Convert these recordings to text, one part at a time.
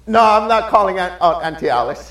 No, I'm not calling out Auntie Alice.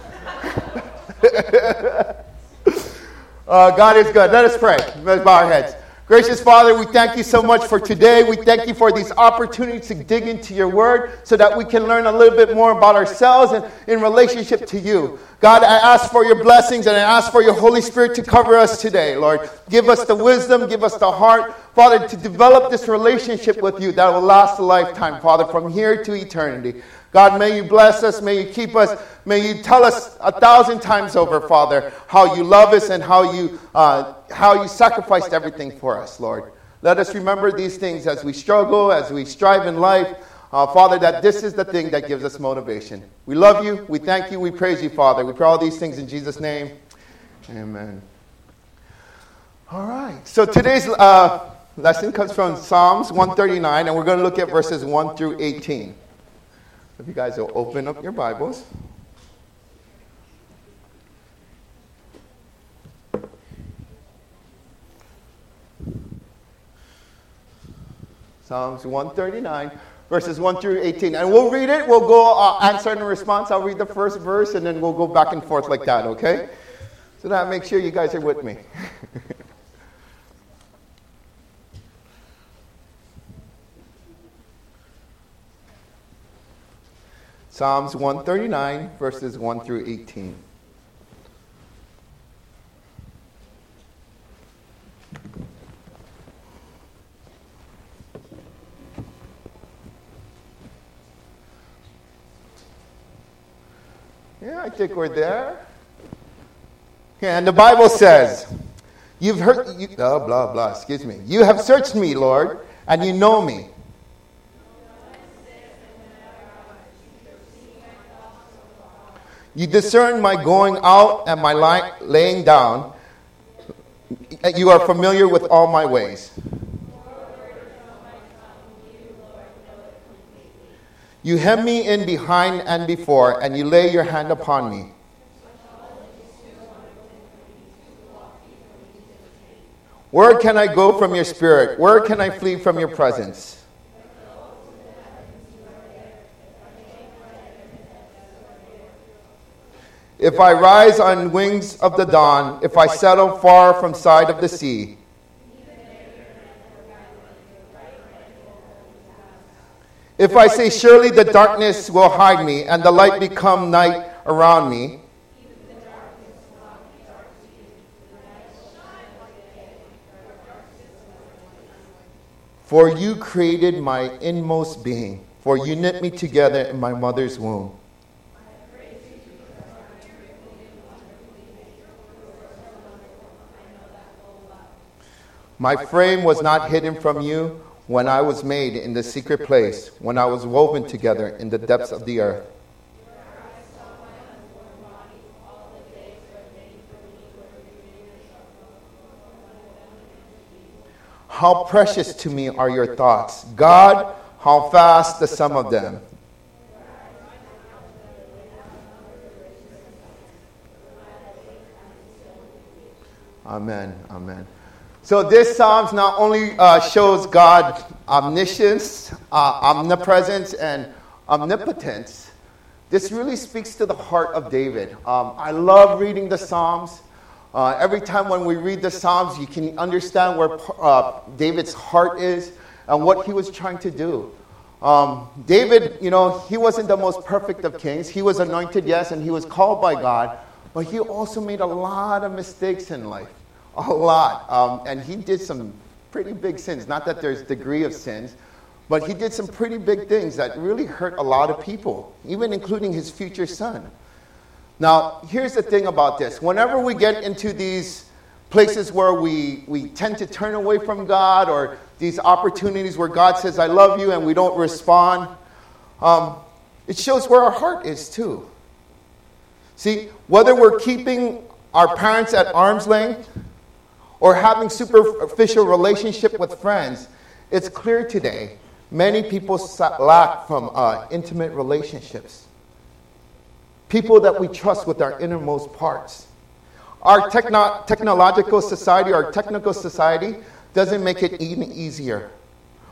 God is good. Let us pray. Let's bow our heads. Gracious Father, we thank you so much for today. We thank you for these opportunities to dig into your word so that we can learn a little bit more about ourselves and in relationship to you. God, I ask for your blessings and I ask for your Holy Spirit to cover us today, Lord. Give us the wisdom, give us the heart, Father, to develop this relationship with you that will last a lifetime, Father, from here to eternity. God, may you bless us, may you keep us, may you tell us 1,000 times over, Father, how you love us and how you sacrificed everything for us, Lord. Let us remember these things as we struggle, as we strive in life, Father, that this is the thing that gives us motivation. We love you, we thank you, we praise you, Father. We pray all these things in Jesus' name. Amen. All right, so today's lesson comes from Psalms 139, and we're going to look at verses 1 through 18. If you guys will open up your Bibles. Psalms 139, verses 1 through 18. And we'll read it. We'll go answer and response. I'll read the first verse, and then we'll go back and forth like that, okay? So that make sure you guys are with me. Psalms 139, verses 1 through 18. Yeah, I think we're there. Yeah, and the Bible says, "You've heard, excuse me. You have searched me, Lord, and you know me. You discern my going out and my laying down. You are familiar with all my ways. You hem me in behind and before, and you lay your hand upon me. Where can I go from your spirit? Where can I flee from your presence? If I rise on wings of the dawn, if I settle far from side of the sea, if I say surely the darkness will hide me and the light become night around me, for you created my inmost being, for you knit me together in my mother's womb. My frame was not hidden from you when I was made in the secret place, when I was woven together in the depths of the earth. How precious to me are your thoughts. God, how fast the sum of them. Amen. Amen. So this Psalms not only shows God's omniscience, omnipresence, and omnipotence. This really speaks to the heart of David. I love reading the Psalms. Every time when we read the Psalms, you can understand where David's heart is and what he was trying to do. David, he wasn't the most perfect of kings. He was anointed, yes, and he was called by God. But he also made a lot of mistakes in life. A lot. And he did some pretty big sins. Not that there's degree of sins, but he did some pretty big things that really hurt a lot of people, even including his future son. Now, here's the thing about this. Whenever we get into these places where we tend to turn away from God, or these opportunities where God says, I love you, and we don't respond, it shows where our heart is too. See, whether we're keeping our parents at arm's length or having superficial relationship with friends, it's clear today many people lack from intimate relationships. People that we trust with our innermost parts. Our technological society, our technical society, doesn't make it even easier.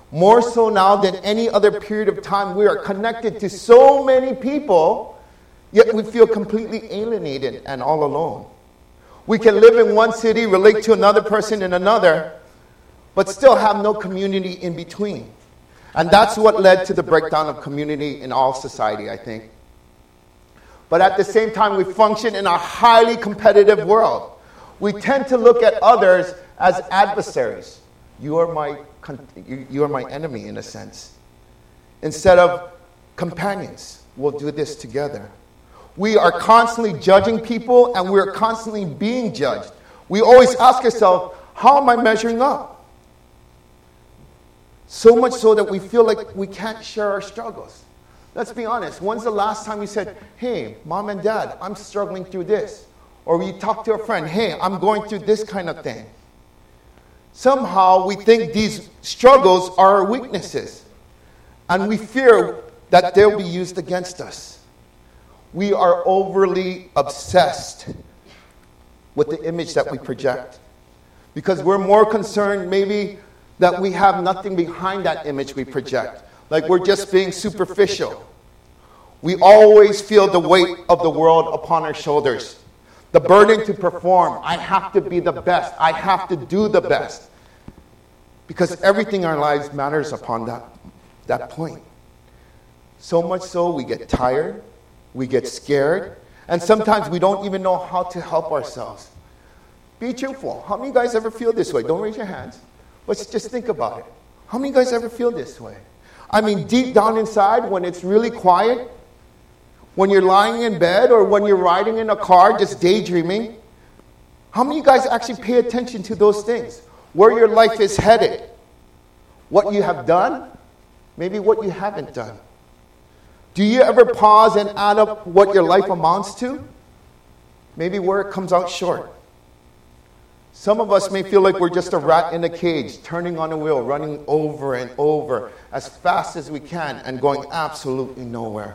More so now than any other period of time, we are connected to so many people, yet we feel completely alienated and all alone. We can live in one city, relate to another person in another, but still have no community in between. And that's what led to the breakdown of community in all society, I think. But at the same time, we function in a highly competitive world. We tend to look at others as adversaries. You are my enemy, in a sense. Instead of companions, we'll do this together. We are constantly judging people, and we are constantly being judged. We always ask ourselves, how am I measuring up? So much so that we feel like we can't share our struggles. Let's be honest. When's the last time you said, hey, mom and dad, I'm struggling through this? Or you talk to a friend, hey, I'm going through this kind of thing. Somehow we think these struggles are our weaknesses. And we fear that they'll be used against us. We are overly obsessed with the image that we project. Because we're more concerned maybe that we have nothing behind that image we project. Like we're just being superficial. We always feel the weight of the world upon our shoulders. The burden to perform. I have to be the best. I have to do the best. Because everything in our lives matters upon that point. So much so we get tired. We get scared. And sometimes we don't even know how to help ourselves. Be truthful. How many of you guys ever feel this way? Don't raise your hands. Let's just think about it. How many of you guys ever feel this way? I mean, deep down inside, when it's really quiet, when you're lying in bed or when you're riding in a car just daydreaming, how many of you guys actually pay attention to those things? Where your life is headed, what you have done, maybe what you haven't done. Do you ever pause and add up what your life amounts to? Maybe where it comes out short. Some of us may feel like we're just a rat in a cage, turning on a wheel, running over and over as fast as we can and going absolutely nowhere.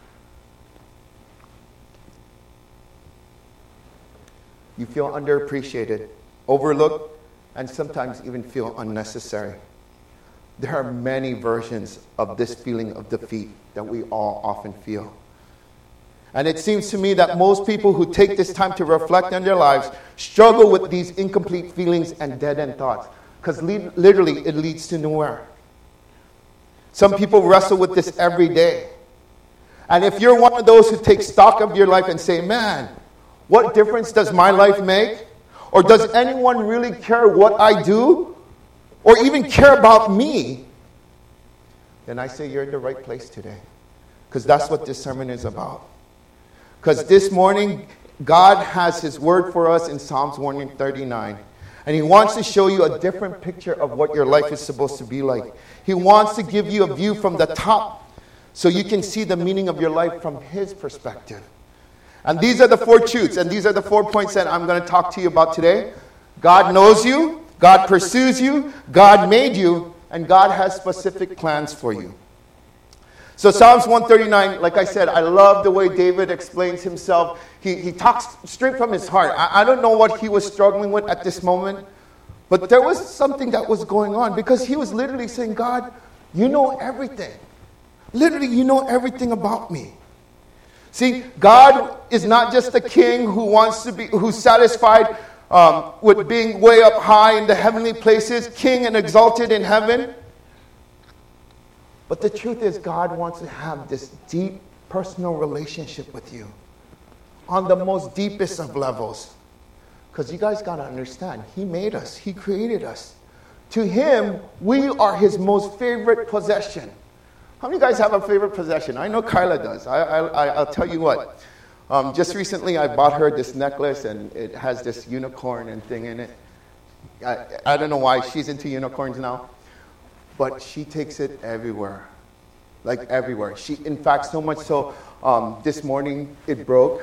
You feel underappreciated, overlooked, and sometimes even feel unnecessary. There are many versions of this feeling of defeat that we all often feel. And it seems to me that most people who take this time to reflect on their lives struggle with these incomplete feelings and dead-end thoughts. Because literally, it leads to nowhere. Some people wrestle with this every day. And if you're one of those who take stock of your life and say, man, what difference does my life make? Or does anyone really care what I do? Or even care about me? Then I say you're in the right place today. Because that's what this sermon is about. Because this morning, God has His word for us in Psalms 139. And He wants to show you a different picture of what your life is supposed to be like. He wants to give you a view from the top so you can see the meaning of your life from His perspective. And these are the 4 truths, and these are the 4 points that I'm going to talk to you about today. God knows you, God pursues you, God made you, and God has specific plans for you. So Psalms 139, like I said, I love the way David explains himself. He talks straight from his heart. I don't know what he was struggling with at this moment, but there was something that was going on because he was literally saying, God, you know everything. Literally, you know everything about me. See, God is not just a king who's satisfied with being way up high in the heavenly places, king and exalted in heaven. But the truth is, God wants to have this deep personal relationship with you on the most deepest of levels. Because you guys got to understand, He made us. He created us. To Him, we are His most favorite possession. How many of you guys have a favorite possession? I know Kyla does. I'll tell you what. Just recently, I bought her this necklace, and it has this unicorn and thing in it. I don't know why she's into unicorns now. But she takes it everywhere, like everywhere. In fact, so much so, this morning it broke,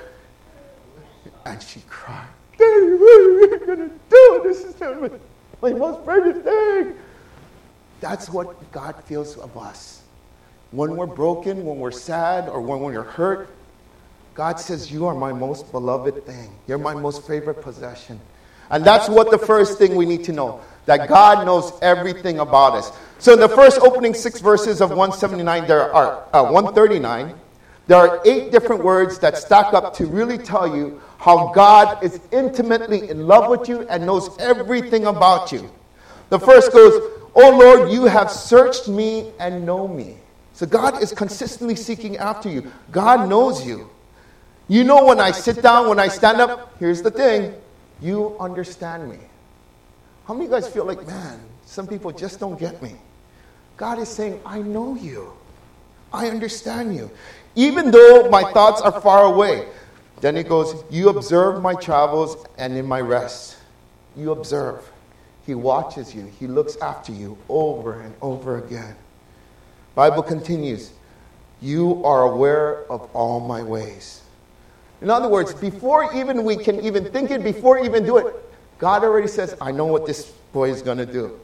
and she cried. Daddy, what are we going to do? This is my most precious thing. That's what God feels of us. When we're broken, when we're sad, or when we're hurt, God says, you are my most beloved thing. You're my most favorite possession. And that's what the first thing we need to know, that God knows everything about us. So in the first opening 6 verses of 179, 139, there are 8 different words that stack up to really tell you how God is intimately in love with you and knows everything about you. The first goes, "Oh Lord, you have searched me and know me." So God is consistently seeking after you. God knows you. You know when I sit down, when I stand up, here's the thing, you understand me. How many of you guys feel like, man, some people just don't get me? God is saying, I know you. I understand you. Even though my thoughts are far away. Then it goes, you observe my travels and in my rest. You observe. He watches you. He looks after you over and over again. Bible continues, you are aware of all my ways. In other words, before even we can even think it, before we even do it, God already says, I know what this boy is going to do.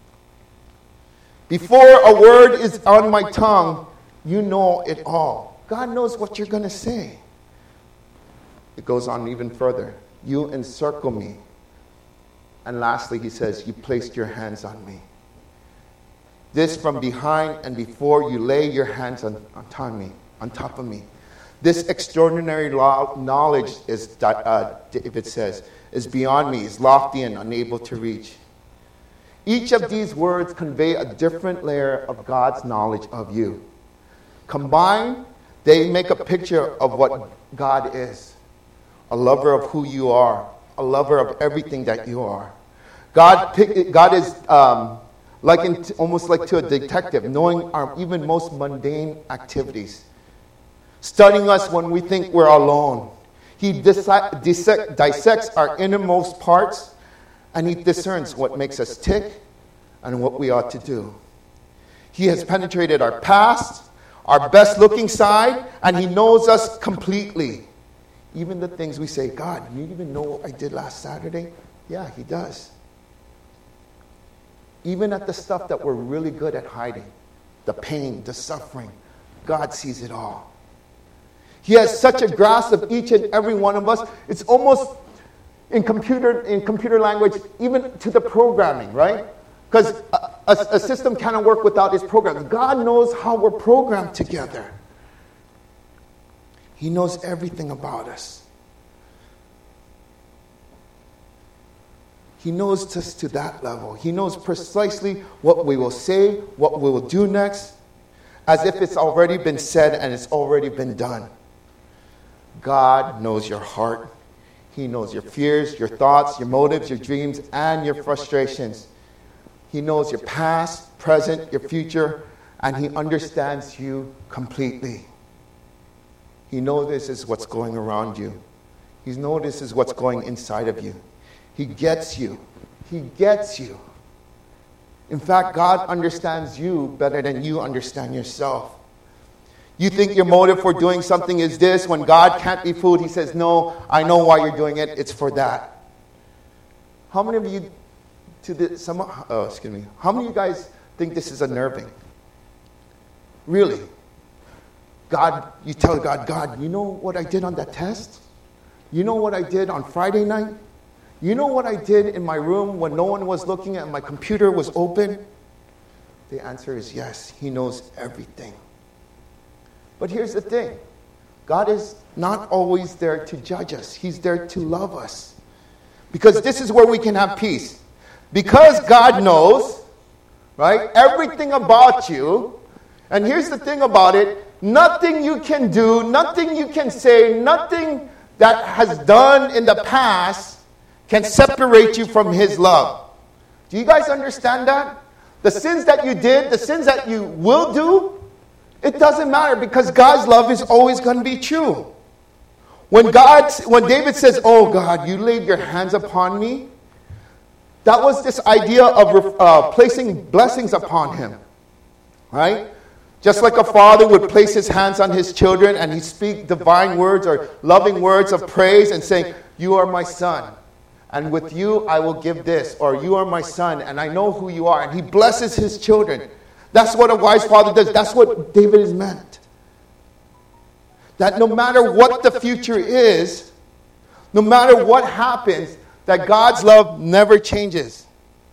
Before a word is on my tongue, you know it all. God knows what you're going to say. It goes on even further. You encircle me. And lastly, he says, you placed your hands on me. This from behind and before you lay your hands on top of me. This extraordinary knowledge, is, David says, is beyond me, is lofty and unable to reach. Each of these words convey a different layer of God's knowledge of you. Combined, they make a picture of what God is. A lover of who you are. A lover of everything that you are. God is almost like to a detective, knowing our even most mundane activities. Studying us when we think we're alone. He dissects our innermost parts, and he discerns what makes us tick and what we ought to do. He has penetrated our past, our best looking side, and he knows us completely. Even the things we say, God, you even know what I did last Saturday? Yeah, he does. Even at the stuff that we're really good at hiding, the pain, the suffering, God sees it all. He has such a grasp of each and every one of us. It's almost in computer language, even to the programming, right? Because a system cannot work without its programs. God knows how we're programmed together. He knows everything about us. He knows us to that level. He knows precisely what we will say, what we will do next, as if it's already been said and it's already been done. God knows your heart. He knows your fears, your thoughts, your motives, your dreams, and your frustrations. He knows your past, present, your future, and he understands you completely. He knows this is what's going around you. He knows this is what's going inside of you. He gets you. He gets you. In fact, God understands you better than you understand yourself. You think your motive for doing something is this. When God can't be fooled, he says, no, I know why you're doing it. It's for that. How many of you, how many of you guys think this is unnerving? Really? God, you tell God, you know what I did on that test? You know what I did on Friday night? You know what I did in my room when no one was looking and my computer was open? The answer is yes. He knows everything. But here's the thing. God is not always there to judge us. He's there to love us. Because this is where we can have peace. Because God knows, right, everything about you. And here's the thing about it. Nothing you can do, nothing you can say, nothing that has done in the past can separate you from his love. Do you guys understand that? The sins that you did, the sins that you will do, it doesn't matter because God's love is always going to be true. When David says, oh God, you laid your hands upon me, that was this idea of placing blessings upon him. Right? Just like a father would place his hands on his children and he'd speak divine words or loving words of praise and saying, you are my son. And with you I will give this. Or you are my son and I know who you are. And he blesses his children. That's what a wise father does. That's what David is meant. That no matter what the future is, no matter what happens, that God's love never changes.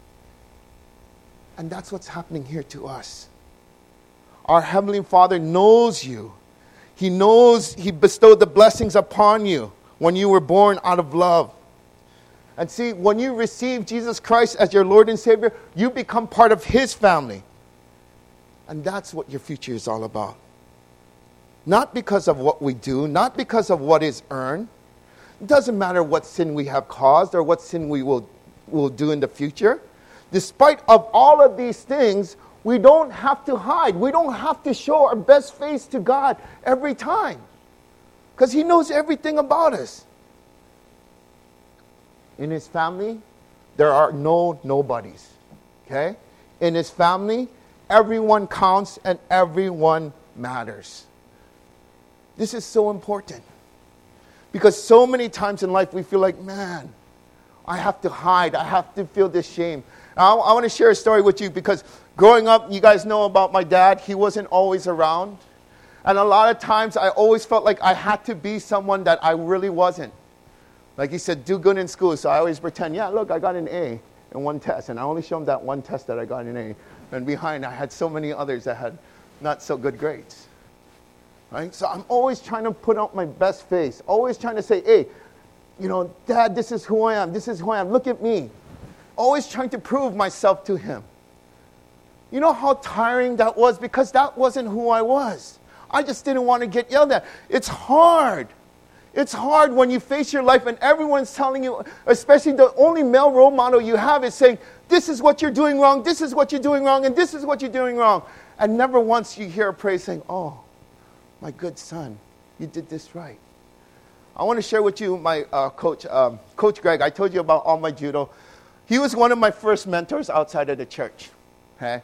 And that's what's happening here to us. Our Heavenly Father knows you. He knows He bestowed the blessings upon you when you were born out of love. And see, when you receive Jesus Christ as your Lord and Savior, you become part of His family. And that's what your future is all about. Not because of what we do, not because of what is earned. It doesn't matter what sin we have caused or what sin we will do in the future. Despite of all of these things, we don't have to hide. We don't have to show our best face to God every time. Because He knows everything about us. In His family, there are no nobodies. Okay? In His family, everyone counts and everyone matters. This is so important. Because so many times in life we feel like, man, I have to hide. I have to feel this shame. I want to share a story with you because growing up, you guys know about my dad. He wasn't always around. And a lot of times I always felt like I had to be someone that I really wasn't. Like he said, do good in school. So I always pretend, yeah, look, I got an A in one test. And I only show him that one test that I got an A. And behind, I had so many others that had not so good grades. Right? So I'm always trying to put out my best face. Always trying to say, hey, Dad, this is who I am. This is who I am. Look at me. Always trying to prove myself to him. You know how tiring that was? Because that wasn't who I was. I just didn't want to get yelled at. It's hard. It's hard when you face your life and everyone's telling you, especially the only male role model you have is saying, this is what you're doing wrong, this is what you're doing wrong, and this is what you're doing wrong. And never once you hear a praise saying, oh, my good son, you did this right. I want to share with you my coach, Coach Greg. I told you about all my judo. He was one of my first mentors outside of the church. Okay?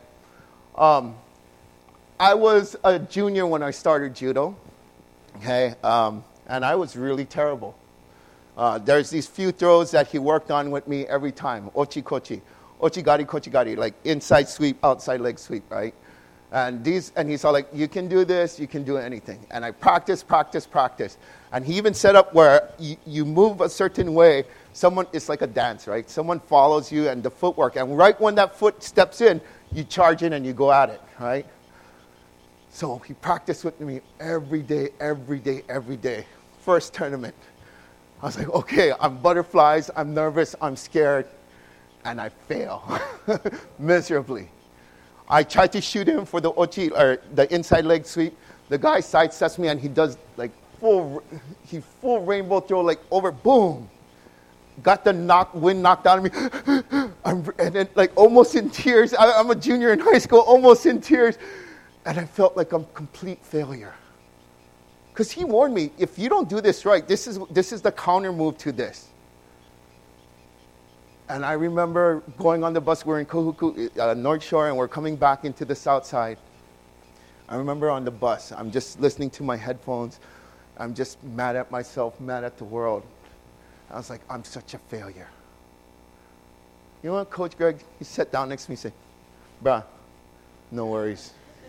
I was a junior when I started judo. Okay? And I was really terrible. There's these few throws that he worked on with me every time. Ochi kochi. Ochigari kochigari. Like inside sweep, outside leg sweep, right? And he's all like, you can do this, you can do anything. And I practice. And he even set up where you move a certain way, it's like a dance, right? Someone follows you and the footwork. And right when that foot steps in, you charge in and you go at it, right? So he practiced with me every day. First tournament. I was like, okay, I'm butterflies, I'm nervous, I'm scared. And I fail miserably. I tried to shoot him for the ochi, or the inside leg sweep. The guy sidesteps me and he does like full rainbow throw, like over, boom. Got the wind knocked out of me. And then like almost in tears. I'm a junior in high school, almost in tears. And I felt like I'm a complete failure. Because he warned me, if you don't do this right, this is the counter move to this. And I remember going on the bus, we're in Kahuku, North Shore, and we're coming back into the south side. I remember on the bus, I'm just listening to my headphones. I'm just mad at myself, mad at the world. I was like, I'm such a failure. You know what, Coach Greg, he sat down next to me and said, bruh, no worries.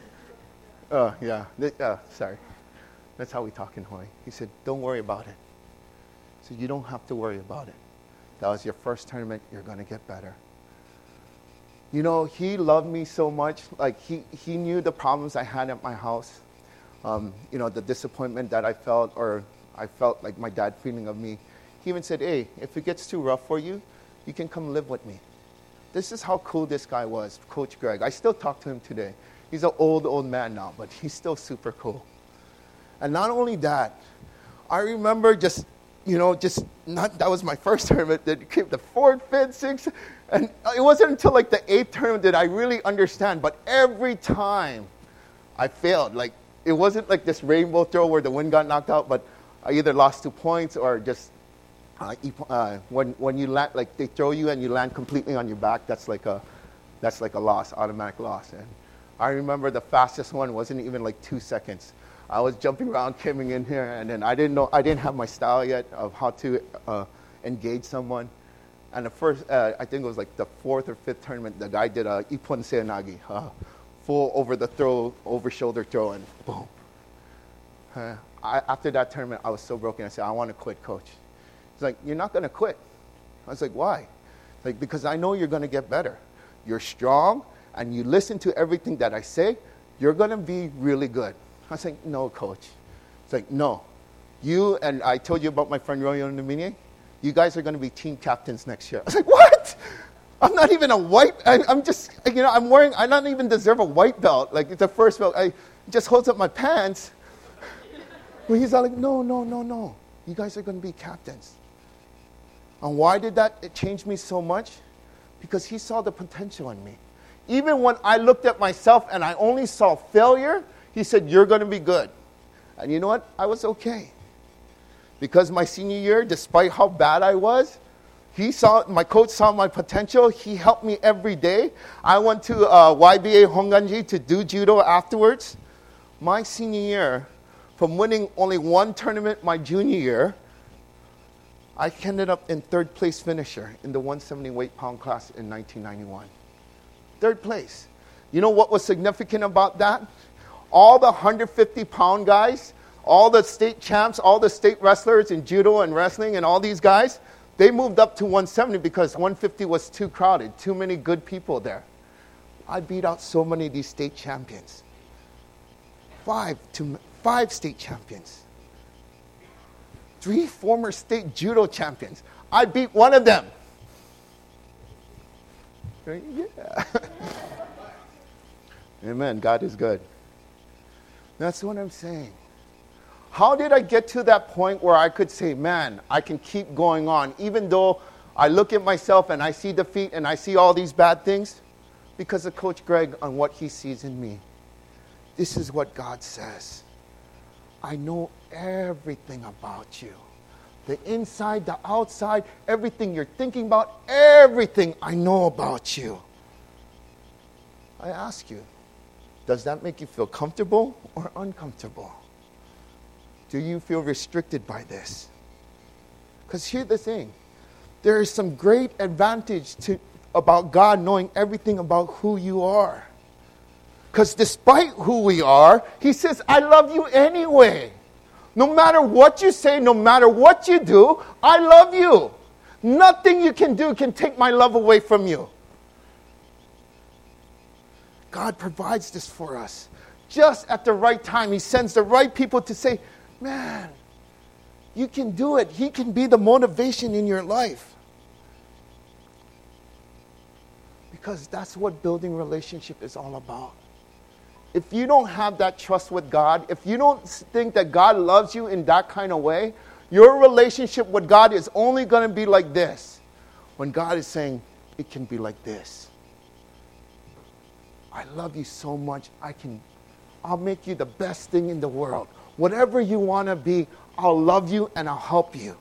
Sorry. That's how we talk in Hawaii. He said, don't worry about it. So you don't have to worry about it. That was your first tournament. You're going to get better. You know, he loved me so much. Like, he knew the problems I had at my house. The disappointment that I felt, or I felt like my dad feeling of me. He even said, hey, if it gets too rough for you, you can come live with me. This is how cool this guy was, Coach Greg. I still talk to him today. He's an old man now, but he's still super cool. And not only that, I remember that was my first tournament. That came the 4th, 5th, 6th, and it wasn't until like the 8th tournament that I really understand. But every time I failed, like it wasn't like this rainbow throw where the wind got knocked out, but I either lost 2 points or just when you land, like they throw you and you land completely on your back, that's like a loss, automatic loss. And I remember the fastest one wasn't even like 2 seconds. I was jumping around, coming in here, and then I didn't have my style yet of how to engage someone. And the first, I think it was like the 4th or 5th tournament, the guy did a ippon seonagi, full over the throw, over shoulder throw, and boom. After that tournament, I was so broken. I said, I want to quit, coach. He's like, you're not going to quit. I was like, why? Like, because I know you're going to get better. You're strong, and you listen to everything that I say, you're going to be really good. I was like, no, coach. It's like, no. You, and I told you about my friend Royo Namine, you guys are going to be team captains next year. I was like, what? I'm not even a white, I'm just, I don't even deserve a white belt. Like, it's the first belt. I just holds up my pants. Well, he's all like, no. You guys are going to be captains. And why did that change me so much? Because he saw the potential in me. Even when I looked at myself and I only saw failure, he said, you're going to be good. And you know what? I was okay. Because my senior year, despite how bad I was, my coach saw my potential. He helped me every day. I went to YBA Honganji to do judo afterwards. My senior year, from winning only one tournament my junior year, I ended up in third place finisher in the 170 weight pound class in 1991. Third place. You know what was significant about that? All the 150-pound guys, all the state champs, all the state wrestlers in judo and wrestling and all these guys, they moved up to 170 because 150 was too crowded, too many good people there. I beat out so many of these state champions. Five state champions. 3 former state judo champions. I beat one of them. Right? Yeah. Amen. God is good. That's what I'm saying. How did I get to that point where I could say, man, I can keep going on, even though I look at myself and I see defeat and I see all these bad things? Because of Coach Greg on what he sees in me. This is what God says. I know everything about you. The inside, the outside, everything you're thinking about, everything I know about you. I ask you, does that make you feel comfortable or uncomfortable? Do you feel restricted by this? Because here's the thing. There is some great advantage about God knowing everything about who you are. Because despite who we are, he says, I love you anyway. No matter what you say, no matter what you do, I love you. Nothing you can do can take my love away from you. God provides this for us. Just at the right time, he sends the right people to say, man, you can do it. He can be the motivation in your life. Because that's what building relationship is all about. If you don't have that trust with God, if you don't think that God loves you in that kind of way, your relationship with God is only going to be like this. When God is saying, it can be like this. I love you so much, I'll make you the best thing in the world. Whatever you want to be, I'll love you and I'll help you.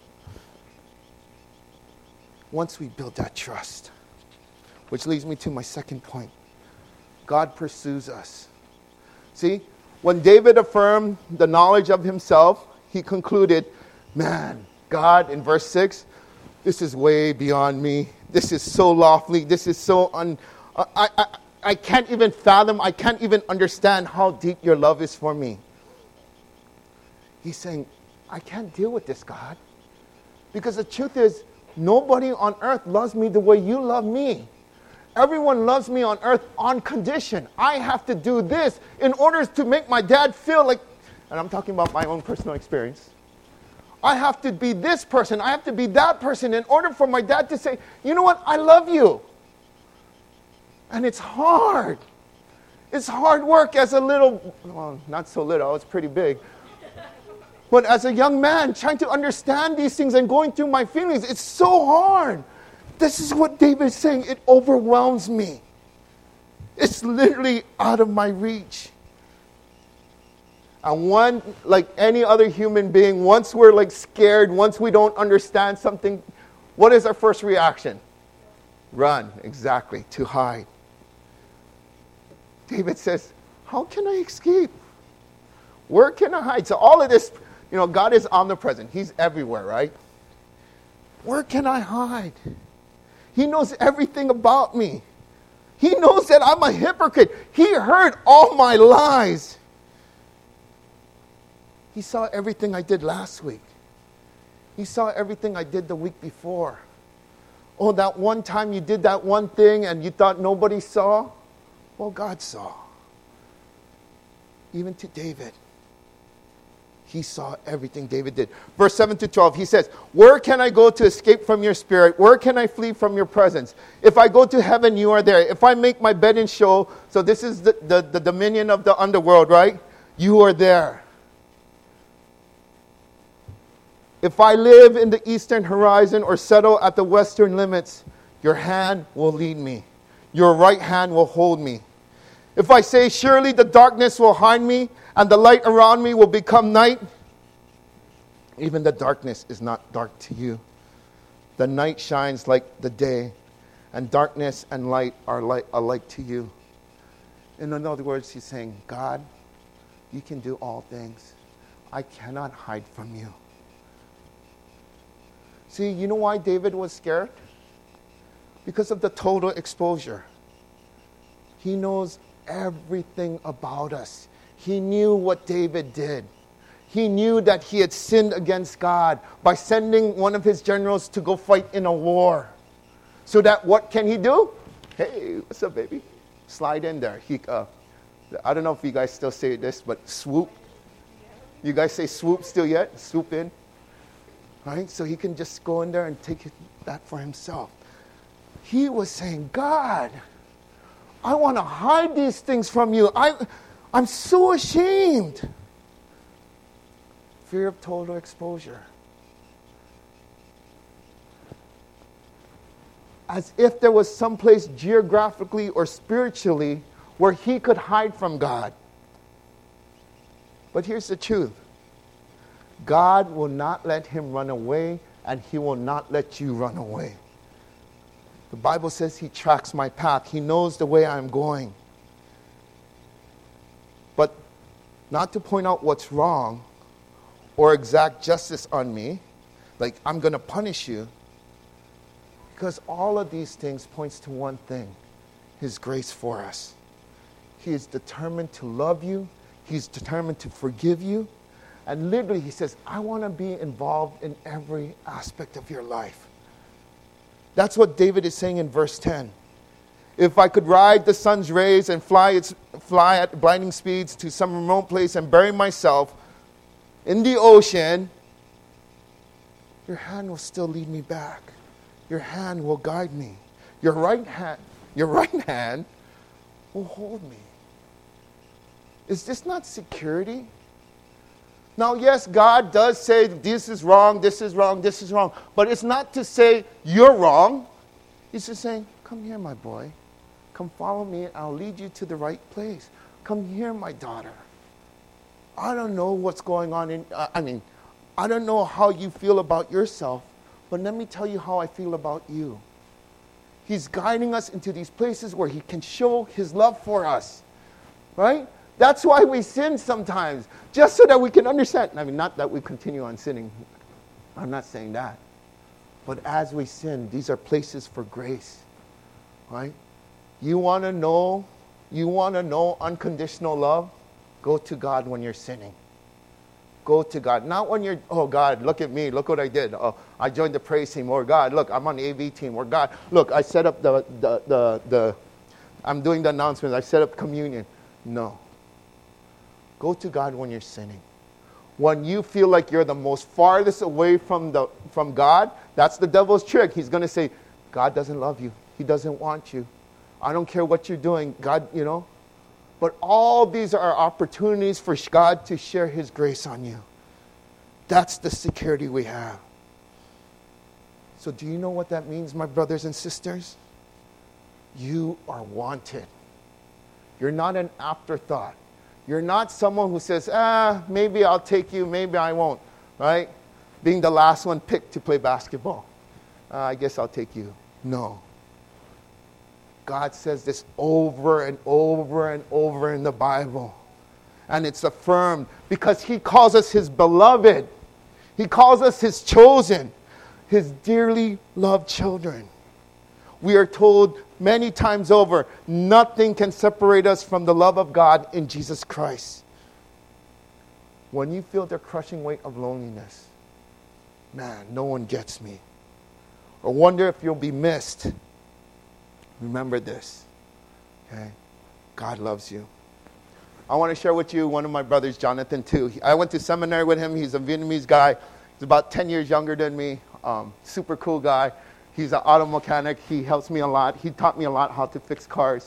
Once we build that trust. Which leads me to my second point. God pursues us. See, when David affirmed the knowledge of himself, he concluded, man, God, in verse 6, this is way beyond me. This is so lofty. This is so I can't even fathom, I can't even understand how deep your love is for me. He's saying, I can't deal with this, God. Because the truth is, nobody on earth loves me the way you love me. Everyone loves me on earth on condition. I have to do this in order to make my dad feel like, and I'm talking about my own personal experience. I have to be this person. I have to be that person in order for my dad to say, you know what, I love you. And it's hard. It's hard work as a little, well, not so little, I was pretty big. But as a young man, trying to understand these things and going through my feelings, it's so hard. This is what David is saying. It overwhelms me. It's literally out of my reach. And one, like any other human being, once we're like scared, once we don't understand something, what is our first reaction? Run, exactly, to hide. David says, how can I escape? Where can I hide? So all of this, God is omnipresent. He's everywhere, right? Where can I hide? He knows everything about me. He knows that I'm a hypocrite. He heard all my lies. He saw everything I did last week. He saw everything I did the week before. Oh, that one time you did that one thing and you thought nobody saw? Well, God saw. Even to David. He saw everything David did. Verse 7 to 12, he says, where can I go to escape from your spirit? Where can I flee from your presence? If I go to heaven, you are there. If I make my bed in Sheol, so this is the dominion of the underworld, right? You are there. If I live in the eastern horizon or settle at the western limits, your hand will lead me. Your right hand will hold me. If I say, surely the darkness will hide me, and the light around me will become night, even the darkness is not dark to you. The night shines like the day, and darkness and light are alike to you. In other words, he's saying, God, you can do all things. I cannot hide from you. See, you know why David was scared? Because of the total exposure. He knows everything about us. He knew what David did. He knew that he had sinned against God by sending one of his generals to go fight in a war. So that what can he do? Hey, what's up, baby? Slide in there. I don't know if you guys still say this, but swoop. You guys say swoop still yet? Swoop in. Right? So he can just go in there and take that for himself. He was saying, God, I want to hide these things from you. I'm so ashamed. Fear of total exposure. As if there was some place geographically or spiritually where he could hide from God. But here's the truth. God will not let him run away, and he will not let you run away. The Bible says he tracks my path. He knows the way I'm going. But not to point out what's wrong or exact justice on me, like I'm going to punish you, because all of these things points to one thing, his grace for us. He is determined to love you. He's determined to forgive you. And literally he says, I want to be involved in every aspect of your life. That's what David is saying in verse 10. If I could ride the sun's rays and fly at blinding speeds to some remote place and bury myself in the ocean, your hand will still lead me back. Your hand will guide me. Your right hand will hold me. Is this not security? Now, yes, God does say this is wrong, this is wrong, this is wrong. But it's not to say you're wrong. He's just saying, come here, my boy. Come follow me, and I'll lead you to the right place. Come here, my daughter. I don't know what's going on I don't know how you feel about yourself, but let me tell you how I feel about you. He's guiding us into these places where he can show his love for us. Right? That's why we sin sometimes, just so that we can understand. Not that we continue on sinning. I'm not saying that. But as we sin, these are places for grace. Right? You want to know unconditional love? Go to God when you're sinning. Go to God. Not when you're, oh God, look at me, look what I did. Oh, I joined the praise team. Or God, look, I'm on the AV team. Or God, look, I set up I'm doing the announcements. I set up communion. No. Go to God when you're sinning. When you feel like you're the most farthest away from God, that's the devil's trick. He's going to say, God doesn't love you. He doesn't want you. I don't care what you're doing. God, But all these are opportunities for God to share his grace on you. That's the security we have. So do you know what that means, my brothers and sisters? You are wanted. You're not an afterthought. You're not someone who says, maybe I'll take you, maybe I won't, right? Being the last one picked to play basketball. I guess I'll take you. No. God says this over and over and over in the Bible. And it's affirmed because he calls us his beloved. He calls us his chosen, his dearly loved children. We are told many times over, nothing can separate us from the love of God in Jesus Christ. When you feel the crushing weight of loneliness, man, no one gets me. or wonder if you'll be missed, remember this, okay? God loves you. I want to share with you one of my brothers, Jonathan, too. I went to seminary with him. He's a Vietnamese guy. He's about 10 years younger than me. Super cool guy. He's an auto mechanic. He helps me a lot. He taught me a lot how to fix cars.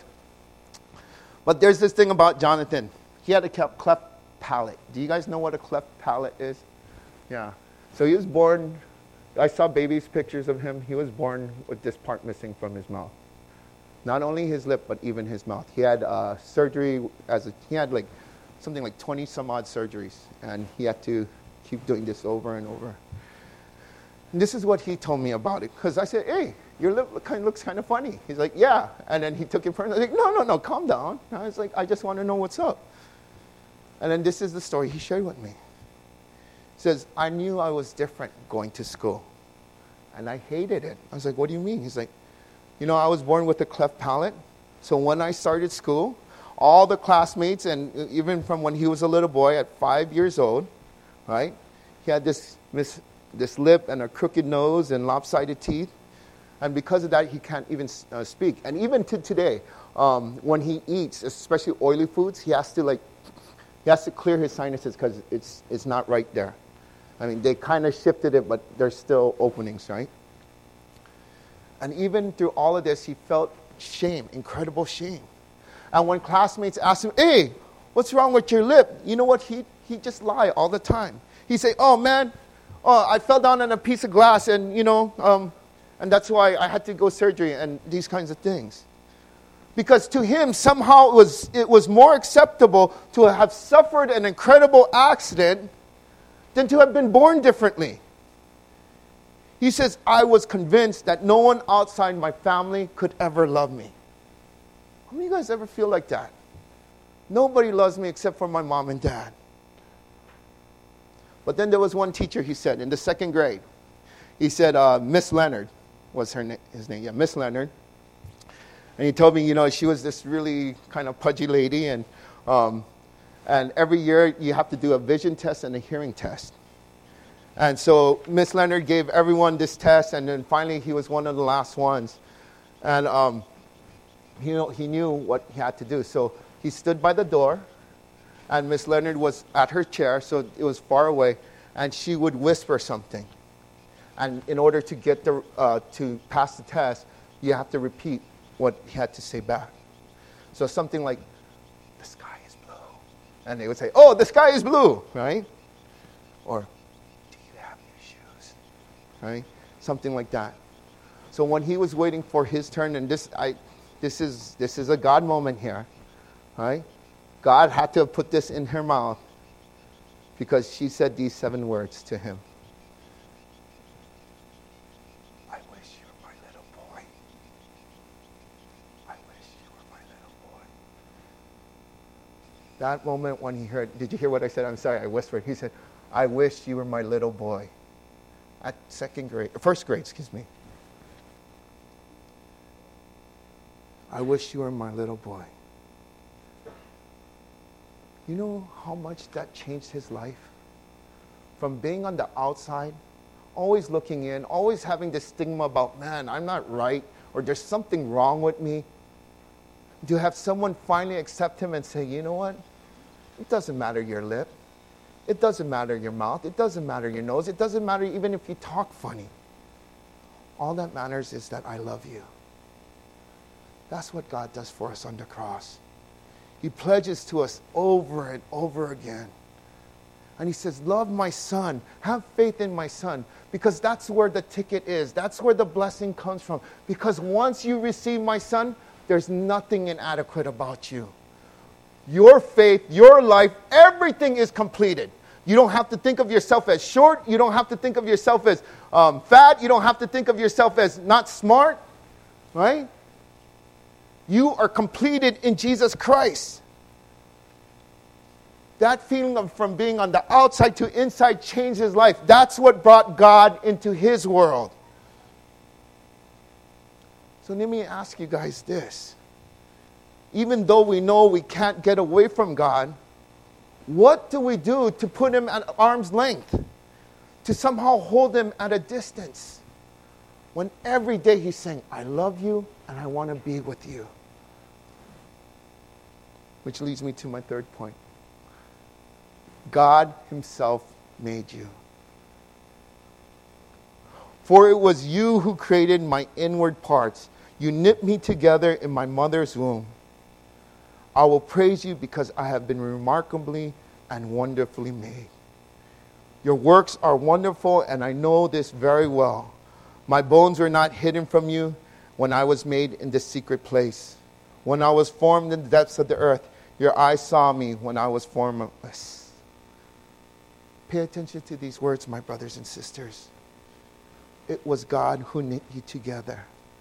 But there's this thing about Jonathan. He had a cleft palate. Do you guys know what a cleft palate is? Yeah. So he was born, I saw baby's pictures of him. He was born with this part missing from his mouth. Not only his lip, but even his mouth. He had surgery, he had like something like 20 some odd surgeries. And he had to keep doing this over and over. And this is what he told me about it. Because I said, hey, your lip looks kind of funny. He's like, yeah. And then he took it personally. I was like, no, calm down. And I was like, I just want to know what's up. And then this is the story he shared with me. He says, I knew I was different going to school. And I hated it. I was like, what do you mean? He's like, I was born with a cleft palate. So when I started school, all the classmates, and even from when he was a little boy at 5 years old, right? He had this lip and a crooked nose and lopsided teeth. And because of that, he can't even speak. And even to today, when he eats, especially oily foods, he has to clear his sinuses because it's not right there. I mean, they kind of shifted it, but there's still openings, right? And even through all of this, he felt shame, incredible shame. And when classmates asked him, hey, what's wrong with your lip? You know what? He just lie all the time. He'd say, oh, man, I fell down on a piece of glass and, and that's why I had to go surgery and these kinds of things. Because to him, somehow it was more acceptable to have suffered an incredible accident than to have been born differently. He says, I was convinced that no one outside my family could ever love me. How many of you guys ever feel like that? Nobody loves me except for my mom and dad. But then there was one teacher, he said, in the second grade. He said, Miss Leonard was his name. Yeah, Miss Leonard. And he told me, she was this really kind of pudgy lady. And every year you have to do a vision test and a hearing test. And so Miss Leonard gave everyone this test. And then finally he was one of the last ones. And he knew what he had to do. So he stood by the door. And Miss Leonard was at her chair, so it was far away. And she would whisper something. And in order to get to pass the test, you have to repeat what he had to say back. So something like, the sky is blue. And they would say, oh, the sky is blue, right? Or, do you have your shoes? Right? Something like that. So when he was waiting for his turn, and this is a God moment here, right? God had to put this in her mouth because she said these 7 words to him. I wish you were my little boy. I wish you were my little boy. That moment when he heard, did you hear what I said? I'm sorry, I whispered. He said, I wish you were my little boy. At first grade, excuse me. I wish you were my little boy. You know how much that changed his life? From being on the outside, always looking in, always having this stigma about, man, I'm not right, or there's something wrong with me. To have someone finally accept him and say, you know what? It doesn't matter your lip. It doesn't matter your mouth. It doesn't matter your nose. It doesn't matter even if you talk funny. All that matters is that I love you. That's what God does for us on the cross. He pledges to us over and over again. And he says, love my son. Have faith in my son. Because that's where the ticket is. That's where the blessing comes from. Because once you receive my son, there's nothing inadequate about you. Your faith, your life, everything is completed. You don't have to think of yourself as short. You don't have to think of yourself as fat. You don't have to think of yourself as not smart. Right? You are completed in Jesus Christ. That feeling of from being on the outside to inside changed his life. That's what brought God into his world. So let me ask you guys this. Even though we know we can't get away from God, what do we do to put him at arm's length? To somehow hold him at a distance? When every day he's saying, I love you and I want to be with you. Which leads me to my third point. God himself made you. For it was you who created my inward parts. You knit me together in my mother's womb. I will praise you because I have been remarkably and wonderfully made. Your works are wonderful, and I know this very well. My bones were not hidden from you when I was made in the secret place. When I was formed in the depths of the earth, your eyes saw me when I was formless. Pay attention to these words, my brothers and sisters. It was God who knit you together.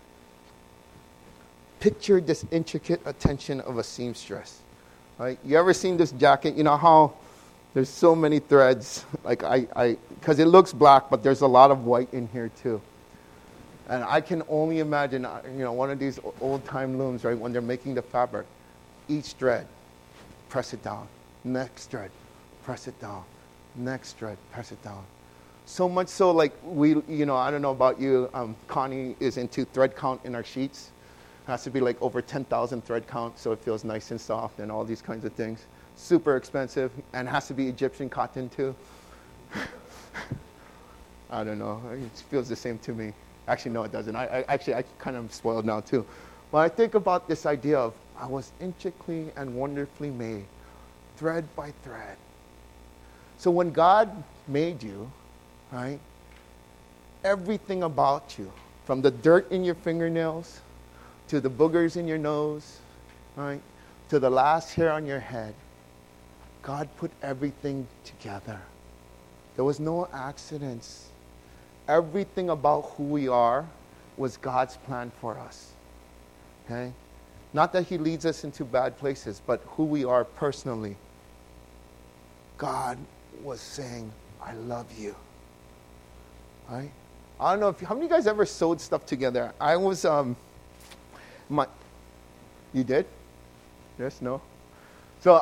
Picture this intricate attention of a seamstress. Right? You ever seen this jacket? You know how there's so many threads, like because it looks black, but there's a lot of white in here too. And I can only imagine, one of these old-time looms, right, when they're making the fabric, each thread, press it down. Next thread, press it down. Next thread, press it down. So much so, like I don't know about you, Connie is into thread count in our sheets. It has to be like over 10,000 thread count, so it feels nice and soft and all these kinds of things. Super expensive, and has to be Egyptian cotton too. I don't know, it feels the same to me. Actually, no, it doesn't. I kind of spoiled now too. When I think about this idea of I was intricately and wonderfully made, thread by thread. So when God made you, right, everything about you, from the dirt in your fingernails, to the boogers in your nose, right, to the last hair on your head, God put everything together. There was no accidents. Everything about who we are was God's plan for us. Okay? Not that he leads us into bad places, but who we are personally. God was saying, I love you. Right? I don't know how many of you guys ever sewed stuff together? I was, you did? Yes, no? So,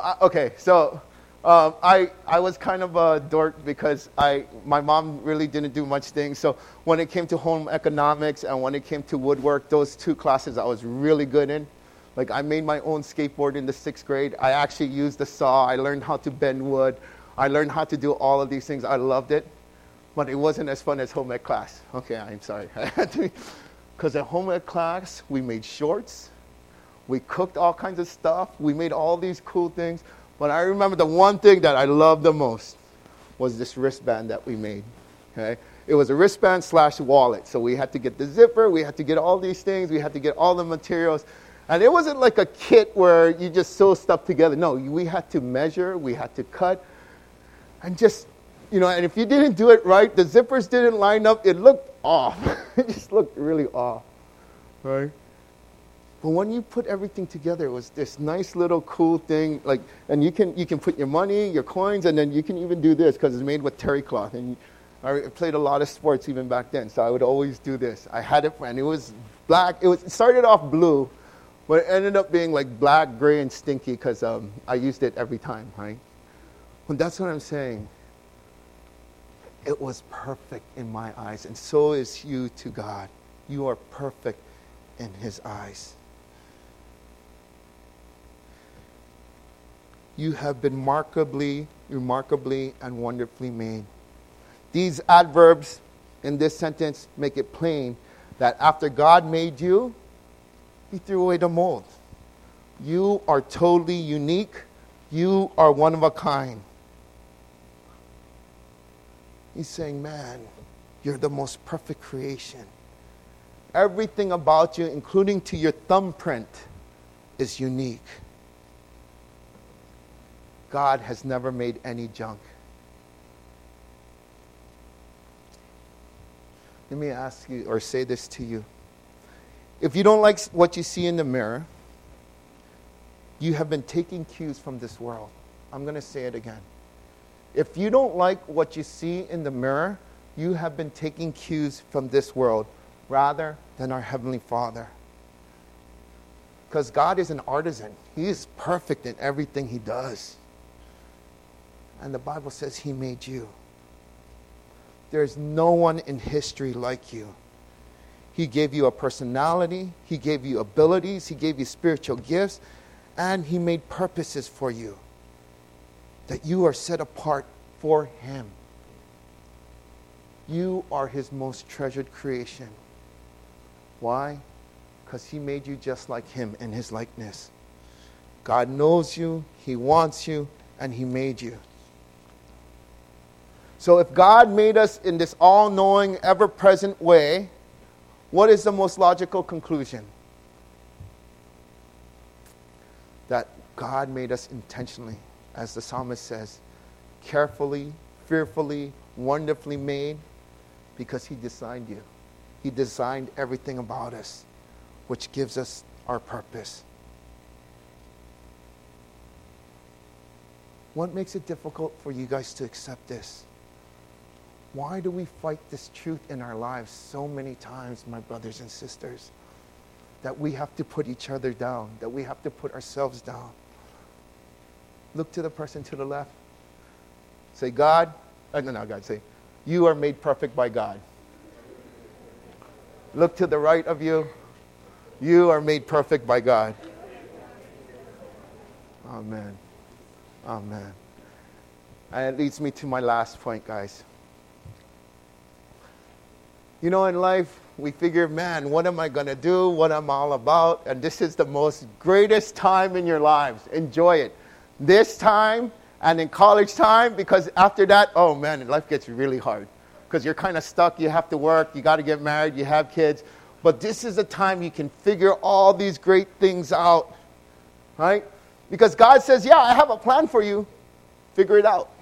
I was kind of a dork because my mom really didn't do much things. So when it came to home economics and when it came to woodwork, those two classes I was really good in. Like I made my own skateboard in the 6th grade. I actually used the saw. I learned how to bend wood. I learned how to do all of these things. I loved it. But it wasn't as fun as home ec class. Okay, I'm sorry. Because at home ec class, we made shorts. We cooked all kinds of stuff. We made all these cool things. But I remember the one thing that I loved the most was this wristband that we made. Okay? It was a wristband / wallet. So we had to get the zipper. We had to get all these things. We had to get all the materials. And it wasn't like a kit where you just sew stuff together. No, we had to measure. We had to cut. And just, and if you didn't do it right, the zippers didn't line up. It looked off. It just looked really off. Right? But when you put everything together, it was this nice little cool thing. Like, and you can put your money, your coins, and then you can even do this because it's made with terry cloth. And I played a lot of sports even back then, so I would always do this. I had it, and it was black. It started off blue, but it ended up being like black, gray, and stinky because I used it every time, right? Well, that's what I'm saying. It was perfect in my eyes, and so is you to God. You are perfect in his eyes. You have been remarkably, and wonderfully made. These adverbs in this sentence make it plain that after God made you, he threw away the mold. You are totally unique. You are one of a kind. He's saying, man, you're the most perfect creation. Everything about you, including to your thumbprint, is unique. God has never made any junk. Let me ask you, or say this to you. If you don't like what you see in the mirror, you have been taking cues from this world. I'm going to say it again. If you don't like what you see in the mirror, you have been taking cues from this world rather than our Heavenly Father. Because God is an artisan. He is perfect in everything he does. And the Bible says he made you. There's no one in history like you. He gave you a personality. He gave you abilities. He gave you spiritual gifts. And he made purposes for you. That you are set apart for him. You are his most treasured creation. Why? Because he made you just like him in his likeness. God knows you, he wants you, and he made you. So if God made us in this all-knowing, ever-present way, what is the most logical conclusion? That God made us intentionally, as the psalmist says, carefully, fearfully, wonderfully made, because he designed you. He designed everything about us, which gives us our purpose. What makes it difficult for you guys to accept this? Why do we fight this truth in our lives so many times, my brothers and sisters? That we have to put each other down, that we have to put ourselves down. Look to the person to the left. Say, God, say, you are made perfect by God. Look to the right of you. You are made perfect by God. Amen. Amen. And it leads me to my last point, guys. You know, in life, we figure, man, what am I going to do? What am I all about? And this is the most greatest time in your lives. Enjoy it. This time and in college time, because after that, oh man, life gets really hard. Because you're kind of stuck. You have to work. You got to get married. You have kids. But this is the time you can figure all these great things out. Right? Because God says, yeah, I have a plan for you. Figure it out.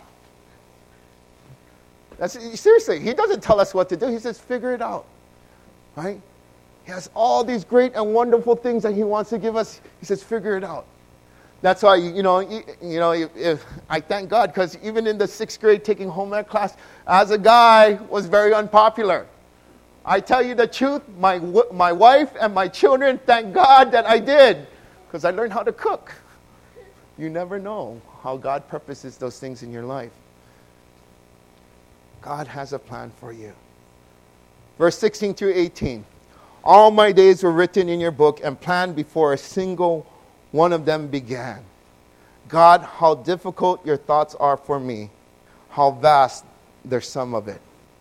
Seriously, he doesn't tell us what to do. He says, figure it out. Right? He has all these great and wonderful things that he wants to give us. He says, figure it out. That's why, I thank God, because even in the 6th grade taking home ec class, as a guy, was very unpopular. I tell you the truth, my wife and my children, thank God that I did, because I learned how to cook. You never know how God purposes those things in your life. God has a plan for you. Verse 16 through 18. All my days were written in your book and planned before a single one of them began. God, how difficult your thoughts are for me. How vast their sum of it.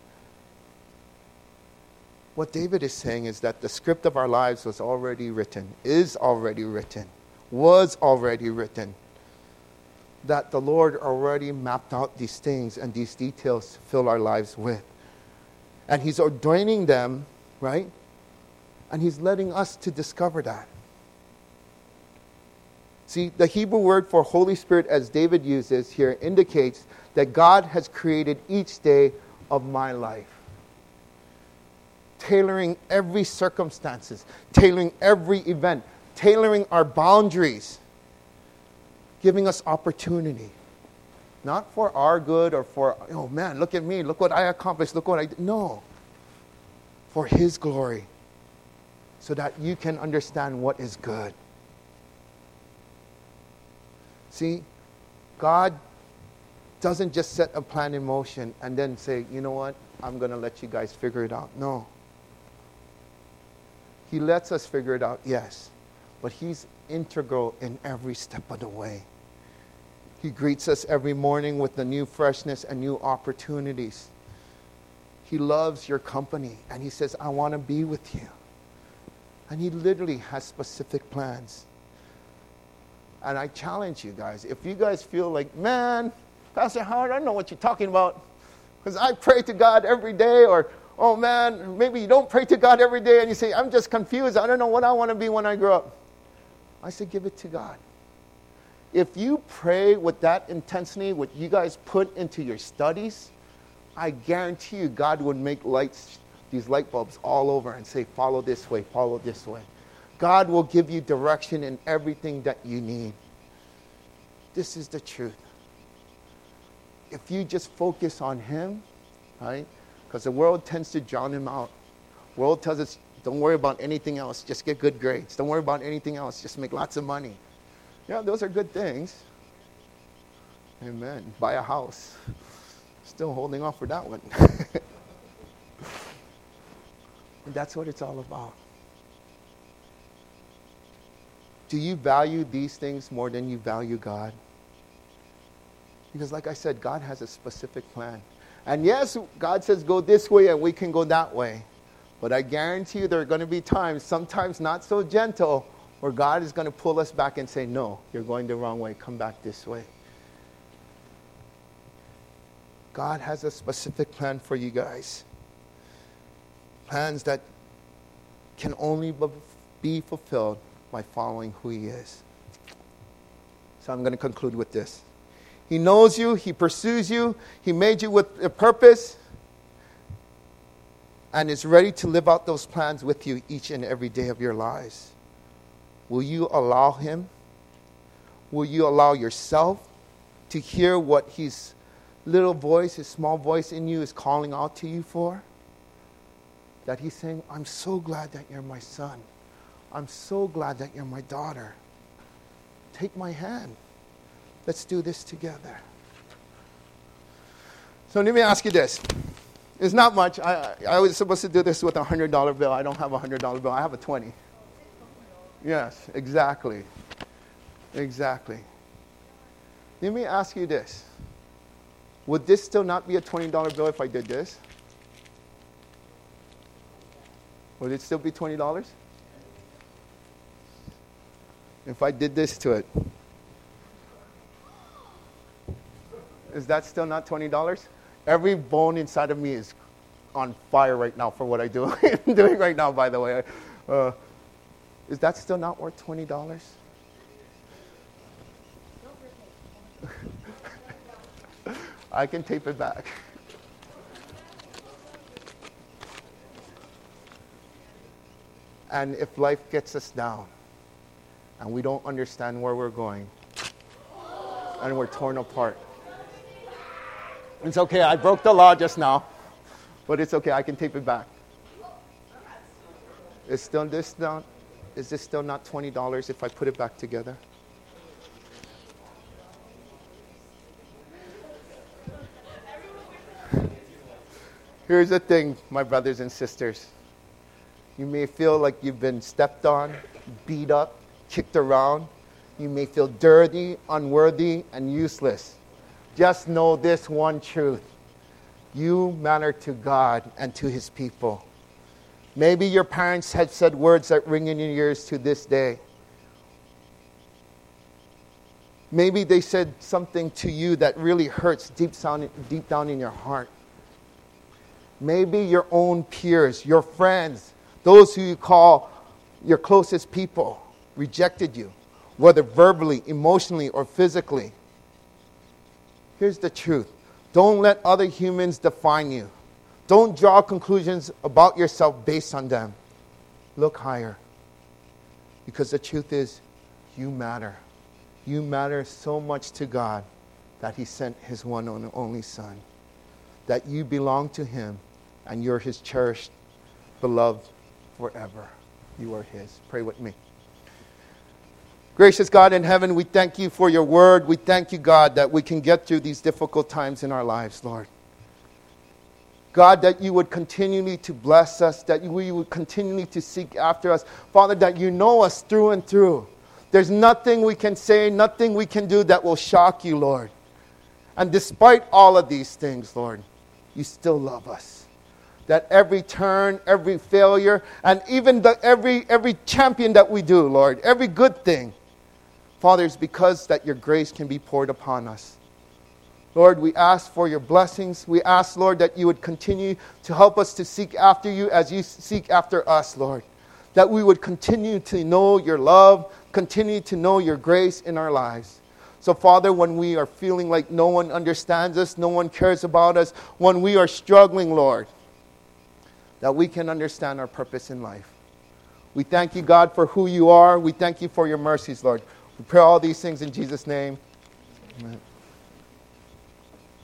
What David is saying is that the script of our lives was already written, is already written, was already written. That the Lord already mapped out these things and these details to fill our lives with. And he's ordaining them, right? And he's letting us to discover that. See, the Hebrew word for Holy Spirit, as David uses here, indicates that God has created each day of my life. Tailoring every circumstances, tailoring every event, tailoring our boundaries, giving us opportunity. Not for our good or for, oh man, look at me, look what I accomplished, look what I did. No. For his glory. So that you can understand what is good. See, God doesn't just set a plan in motion and then say, you know what, I'm going to let you guys figure it out. No. He lets us figure it out, yes. But he's integral in every step of the way. He greets us every morning with the new freshness and new opportunities. He loves your company, and he says, I want to be with you. And he literally has specific plans. And I challenge you guys, if you guys feel like, man, Pastor Howard, I don't know what you're talking about, because I pray to God every day, or, oh man, maybe you don't pray to God every day, and you say, I'm just confused, I don't know what I want to be when I grow up. I say, give it to God. If you pray with that intensity, what you guys put into your studies, I guarantee you God would make these light bulbs all over and say, follow this way, follow this way. God will give you direction in everything that you need. This is the truth. If you just focus on him, right? Because the world tends to drown him out. The world tells us, don't worry about anything else, just get good grades. Don't worry about anything else, just make lots of money. Yeah, those are good things. Amen. Buy a house. Still holding off for that one. That's what it's all about. Do you value these things more than you value God? Because like I said, God has a specific plan. And yes, God says go this way and we can go that way. But I guarantee you there are going to be times, sometimes not so gentle, where God is going to pull us back and say, no, you're going the wrong way. Come back this way. God has a specific plan for you guys. Plans that can only be fulfilled by following who He is. So I'm going to conclude with this. He knows you. He pursues you. He made you with a purpose and is ready to live out those plans with you each and every day of your lives. Will you allow Him? Will you allow yourself to hear what His little voice, His small voice in you is calling out to you for? That He's saying, I'm so glad that you're my son. I'm so glad that you're my daughter. Take my hand. Let's do this together. So let me ask you this. It's not much. I was supposed to do this with a $100 bill. I don't have a $100 bill. I have a 20. Yes, exactly. Exactly. Let me ask you this. Would this still not be a $20 bill if I did this? Would it still be $20? If I did this to it, is that still not $20? Every bone inside of me is on fire right now for what I'm doing right now, by the way. Is that still not worth $20? I can tape it back. And if life gets us down, and we don't understand where we're going, and we're torn apart. It's okay, I broke the law just now, but it's okay, I can tape it back. Is this still not $20 if I put it back together? Here's the thing, my brothers and sisters. You may feel like you've been stepped on, beat up, kicked around. You may feel dirty, unworthy, and useless. Just know this one truth. You matter to God and to His people. Maybe your parents had said words that ring in your ears to this day. Maybe they said something to you that really hurts deep down in your heart. Maybe your own peers, your friends, those who you call your closest people, rejected you, whether verbally, emotionally, or physically. Here's the truth. Don't let other humans define you. Don't draw conclusions about yourself based on them. Look higher. Because the truth is, you matter. You matter so much to God that He sent His one and only Son. That you belong to Him and you're His cherished, beloved forever. You are His. Pray with me. Gracious God in heaven, we thank You for Your word. We thank You, God, that we can get through these difficult times in our lives, Lord. God, that You would continually to bless us, that we would continually to seek after us. Father, that You know us through and through. There's nothing we can say, nothing we can do that will shock You, Lord. And despite all of these things, Lord, You still love us. That every turn, every failure, and even every champion that we do, Lord, every good thing, Father, it's because that Your grace can be poured upon us. Lord, we ask for Your blessings. We ask, Lord, that You would continue to help us to seek after You as You seek after us, Lord. That we would continue to know Your love, continue to know Your grace in our lives. So, Father, when we are feeling like no one understands us, no one cares about us, when we are struggling, Lord, that we can understand our purpose in life. We thank You, God, for who You are. We thank You for Your mercies, Lord. We pray all these things in Jesus' name. Amen.